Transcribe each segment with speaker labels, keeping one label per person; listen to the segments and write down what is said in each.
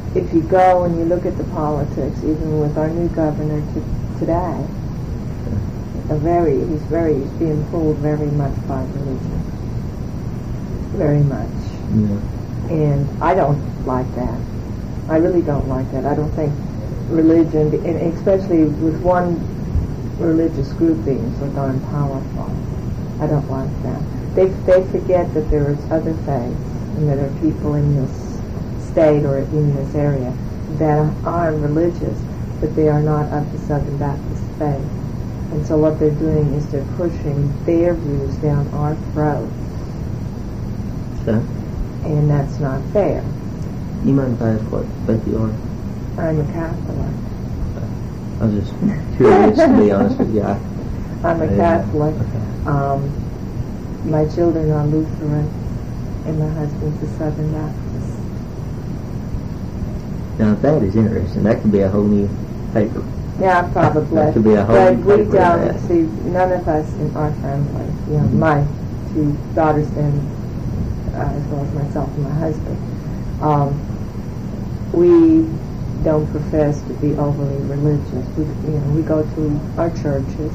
Speaker 1: if you go and you look at the politics, even with our new governor today, he's being pulled very much by religion. Very much.
Speaker 2: Yeah.
Speaker 1: And I don't like that. I really don't like that. I don't think religion, and especially with one religious group being so darn powerful, I don't like that. They forget that there is other faiths, and that there are people in this state or in this area that are religious, but they are not of the Southern Baptist faith. And so what they're doing is they're pushing their views down our throats.
Speaker 2: Okay.
Speaker 1: And that's not fair.
Speaker 2: You mind if I ask what faith you are?
Speaker 1: I'm a Catholic.
Speaker 2: I was just curious, to be honest with you.
Speaker 1: I'm a Catholic.
Speaker 2: Okay.
Speaker 1: My children are Lutheran, and my husband's a Southern Baptist.
Speaker 2: Now that is interesting. That could be a whole new paper.
Speaker 1: Yeah, probably.
Speaker 2: That could be a whole new
Speaker 1: But we
Speaker 2: paper.
Speaker 1: don't see, none of us in our family, my two daughters and as well as myself and my husband, we don't profess to be overly religious. We go to our churches.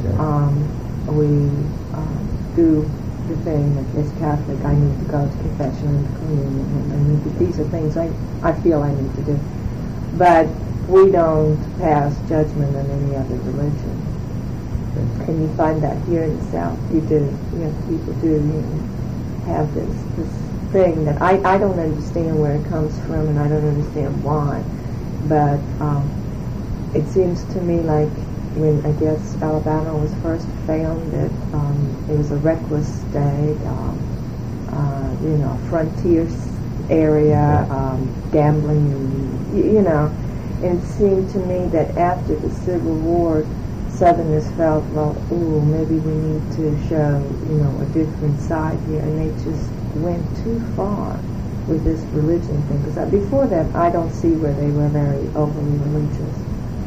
Speaker 1: We do the thing that as Catholic I need to go to confession and to communion, and these are things I feel I need to do. But we don't pass judgment on any other religion. And you find that here in the South, you do. People do have this thing that I don't understand where it comes from, and I don't understand why. But it seems to me like when, I guess, Alabama was first founded, it was a reckless state, frontier area, gambling, and it seemed to me that after the Civil War, Southerners felt, maybe we need to show, a different side here, and they just went too far with this religion thing. Because before that, I don't see where they were very overly religious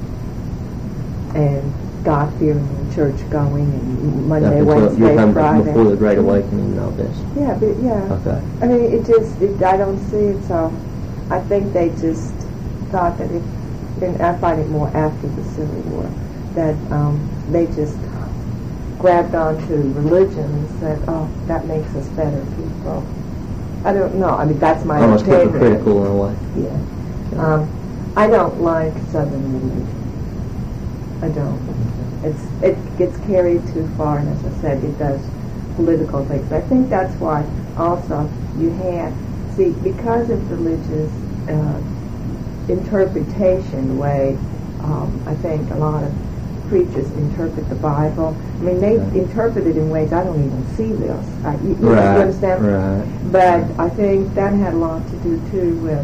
Speaker 1: and God-fearing and church-going and Monday, Wednesday, Friday.
Speaker 2: Before the Great Awakening and all this.
Speaker 1: Yeah, but yeah.
Speaker 2: Okay.
Speaker 1: I mean, I don't see it, so I think they just thought that and I find it more after the Civil War, that they just grabbed onto religion and said, that makes us better people. I don't know. I mean, that's my
Speaker 2: almost
Speaker 1: opinion.
Speaker 2: hypocritical in a way.
Speaker 1: Yeah. I don't like Southern religion. I don't. It gets carried too far, and as I said, it does political things. I think that's why also you had, because of religious interpretation, the way I think a lot of preachers interpret the Bible. I mean, they interpret it in ways I don't even see this. You understand?
Speaker 2: Right.
Speaker 1: But I think that had a lot to do too with,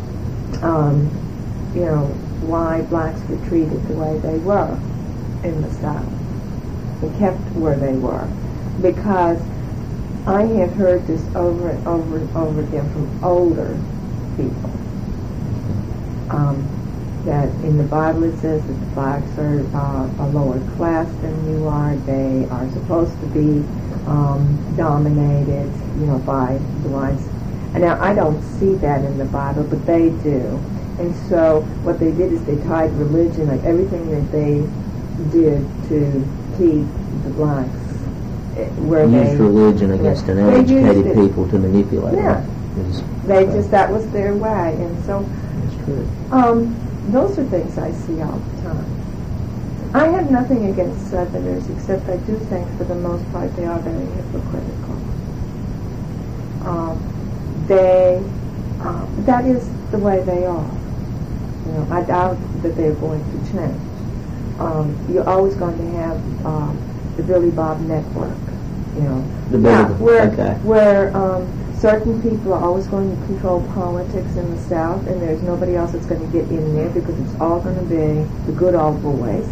Speaker 1: why blacks were treated the way they were in the South and kept where they were. Because I have heard this over and over and over again from older people. That in the Bible it says that the blacks are a lower class than you are. They are supposed to be dominated, by the whites. And now I don't see that in the Bible, but they do. And so what they did is they tied religion, like everything that they did to keep the blacks where they
Speaker 2: used religion against an uneducated people to manipulate them.
Speaker 1: That was their way, and so
Speaker 2: that's true.
Speaker 1: Those are things I see all the time. I have nothing against Southerners, except I do think for the most part they are very hypocritical. That is the way they are. I doubt that they're going to change. You're always going to have the Billy Bob Network, where certain people are always going to control politics in the South, and there's nobody else that's going to get in there because it's all going to be the good old boys.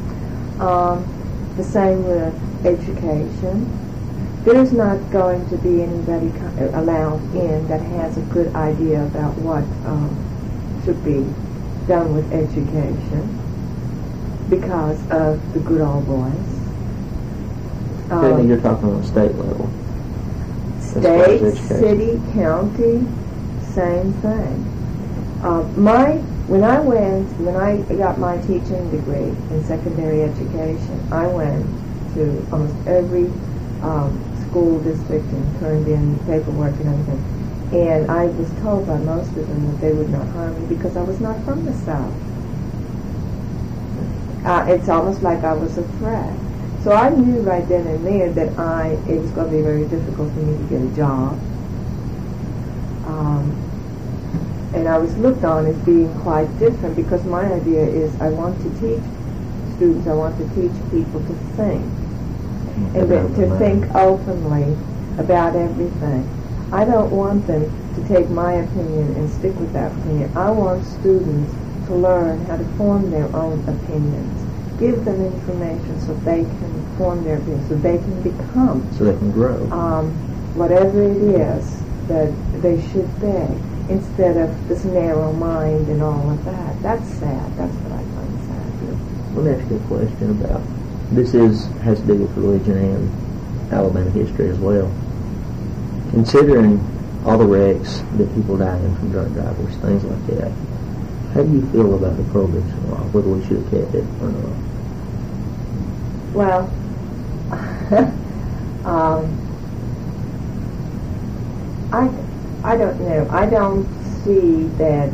Speaker 1: The same with education. There's not going to be anybody allowed in that has a good idea about what should be done with education because of the good old boys.
Speaker 2: You're talking on a state level.
Speaker 1: State, city, county, same thing. When I got my teaching degree in secondary education, I went to almost every school district and turned in paperwork and everything. And I was told by most of them that they would not hire me because I was not from the South. It's almost like I was a threat. So I knew right then and there that it was going to be very difficult for me to get a job. And I was looked on as being quite different because my idea is I want to teach students, I want to teach people to think. And to think openly about everything. I don't want them to take my opinion and stick with that opinion. I want students to learn how to form their own opinions. Give them information so they can form their opinions, so they can become.
Speaker 2: So they can grow.
Speaker 1: Whatever it is that they should be, instead of this narrow mind and all of that. That's sad. That's what I find sad.
Speaker 2: Let me ask you a question about, this has to do with religion and Alabama history as well. Considering all the wrecks that people die in from drunk drivers, things like that, how do you feel about the prohibition law, whether we should have kept it or not?
Speaker 1: Well, I don't know. I don't see that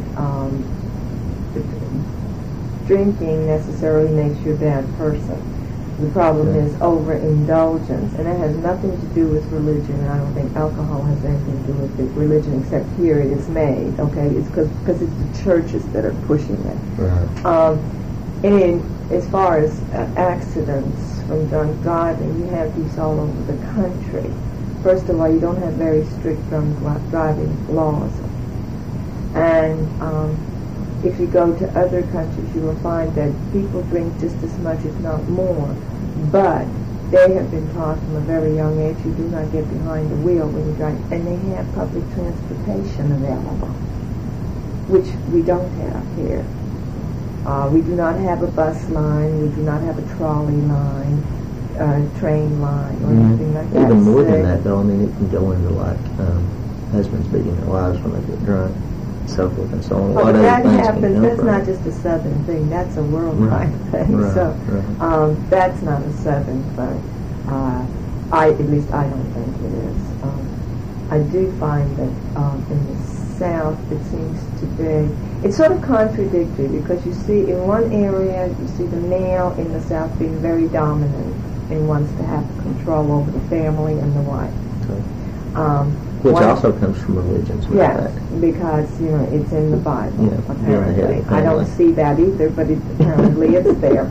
Speaker 1: drinking necessarily makes you a bad person. The problem is overindulgence, and it has nothing to do with religion, and I don't think alcohol has anything to do with religion, except here it is made, okay? It's because it's the churches that are pushing it.
Speaker 2: Right.
Speaker 1: And as far as accidents from drunk driving, you have these all over the country. First of all, you don't have very strict drunk driving laws. And if you go to other countries, you will find that people drink just as much, if not more. But they have been taught from a very young age, you do not get behind the wheel when you drive. And they have public transportation available, which we don't have here. We do not have a bus line. We do not have a trolley line, train line, or anything like that.
Speaker 2: Even more than that, though, I mean, it can go into like husbands beating their wives when they get drunk, so forth and so on.
Speaker 1: But that happens. That's not just a Southern thing. That's a worldwide thing.
Speaker 2: Right.
Speaker 1: So that's not a Southern thing. At least I don't think it is. I do find that in the South it seems to be, it's sort of contradictory because you see in one area you see the male in the South being very dominant and wants to have control over the family and the wife.
Speaker 2: Which also comes from religions.
Speaker 1: Yes, because it's in the Bible.
Speaker 2: Yeah,
Speaker 1: apparently, I don't see that either, but apparently it's there.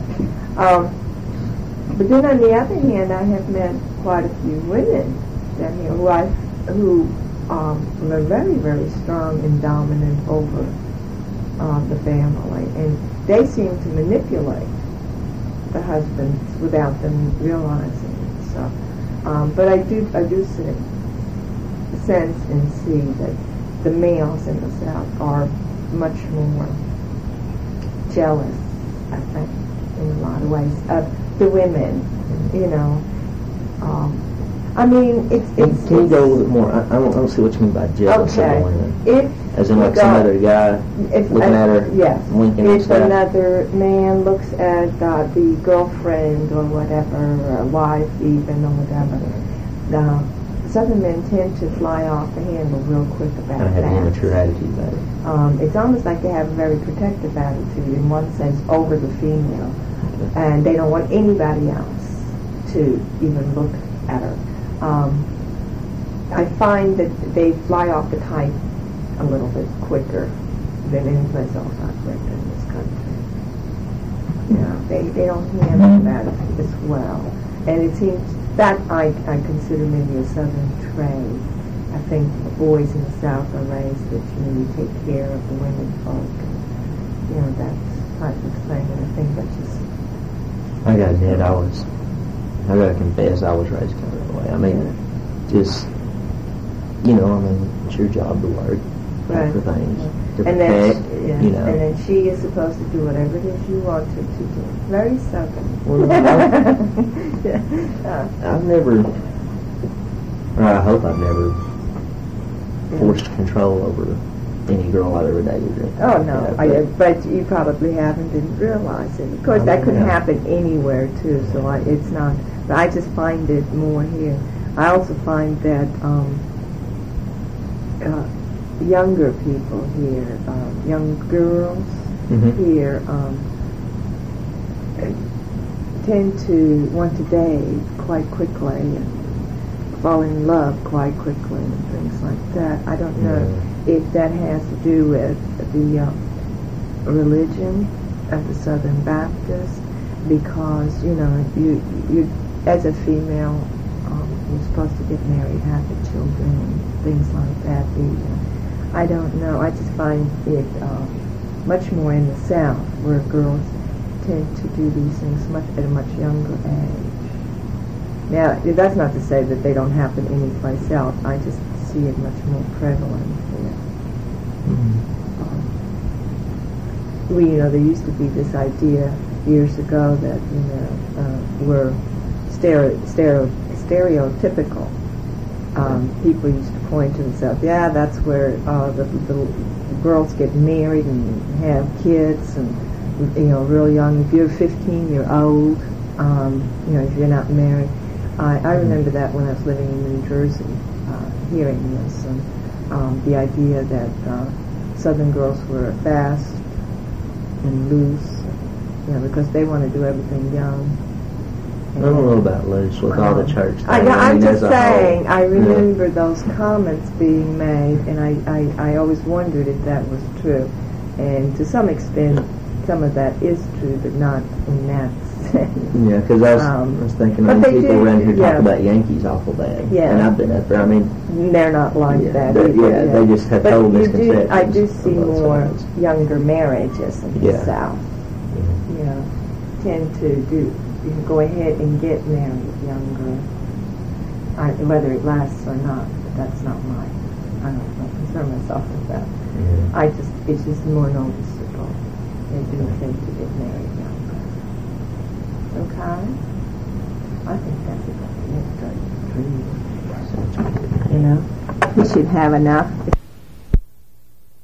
Speaker 1: But then on the other hand, I have met quite a few women down here who are very, very strong and dominant over the family, and they seem to manipulate the husbands without them realizing it. So, but I do sense and see that the males in the South are much more jealous, I think, in a lot of ways, of the women. I mean, it's
Speaker 2: Can you go a little bit more? I don't see what you mean by jealous of the women. As in, like, some other guy looking at her, winking and stuff?
Speaker 1: If another man looks at the girlfriend or whatever, or wife even, or whatever, the Southern men tend to fly off the handle real quick about that.
Speaker 2: Have an immature attitude about it.
Speaker 1: It's almost like they have a very protective attitude, in one sense, over the female. And they don't want anybody else to even look at her. I find that they fly off the kite a little bit quicker than any place else I've lived in this country. They don't handle that as well. And it seems that I consider maybe a Southern trait. I think the boys in the South are raised that you take care of the women folk, and that type of thing. And I think that's just.
Speaker 2: I gotta admit, I gotta confess, I was raised kind of that way. I mean, just, it's your job to work for things, to protect,
Speaker 1: And then she is supposed to do whatever it is you want her to do. Very Southern.
Speaker 2: Well, I've never, or I hope I've never forced control over any girl I've ever dated. Or
Speaker 1: Oh,
Speaker 2: anything
Speaker 1: no.
Speaker 2: like that,
Speaker 1: But you probably haven't, didn't realize it. Of course, that could
Speaker 2: Yeah.
Speaker 1: happen anywhere, too, so it's not... But I just find it more here. I also find that younger people here, young girls here, tend to want to date quite quickly and fall in love quite quickly and things like that. I don't know if that has to do with the religion of the Southern Baptist, because you as a female you're supposed to get married, have the children, and things like that. I don't know. I just find it much more in the South, where girls tend to do these things at a much younger age. Now, that's not to say that they don't happen anyplace else. I just see it much more prevalent here. There used to be this idea years ago that were stereotypical. People used to point to themselves, that's where the girls get married and have kids, and real young. If you're 15-year-old, if you're not married. I remember that when I was living in New Jersey, hearing this, and the idea that Southern girls were fast and loose, because they want to do everything young.
Speaker 2: I don't know about loose with all the church things.
Speaker 1: I'm just saying,
Speaker 2: whole,
Speaker 1: I remember those comments being made, and I always wondered if that was true. And to some extent, some of that is true, but not in that sense.
Speaker 2: Yeah, because I was thinking, people around here talk about Yankees awful bad.
Speaker 1: Yeah.
Speaker 2: And I've been up there.
Speaker 1: They're not like that.
Speaker 2: They just have total misconceptions.
Speaker 1: I do see more younger marriages in the South. Tend to go ahead and get married younger, whether it lasts or not. But that's not I don't concern myself with that. It's just more noticeable. They do tend to get married younger. Okay? I think that's about it. We should have enough.